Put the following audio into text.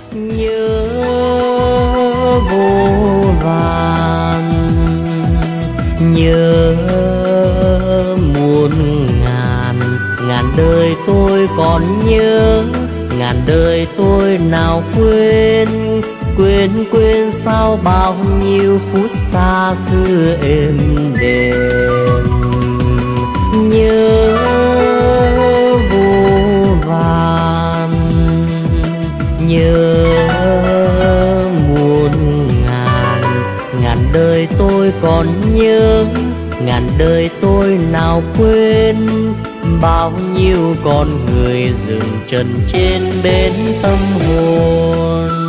nhớ vô vàn, nhớ muôn ngàn. Ngàn đời tôi còn nhớ, ngàn đời tôi nào quên. Quên sao bao nhiêu phút xa xưa êm đềm. Nhớ vô vàn, nhớ muôn ngàn. Ngàn đời tôi còn nhớ, ngàn đời tôi nào quên. Bao nhiêu con người dừng chân trên bến tâm hồn.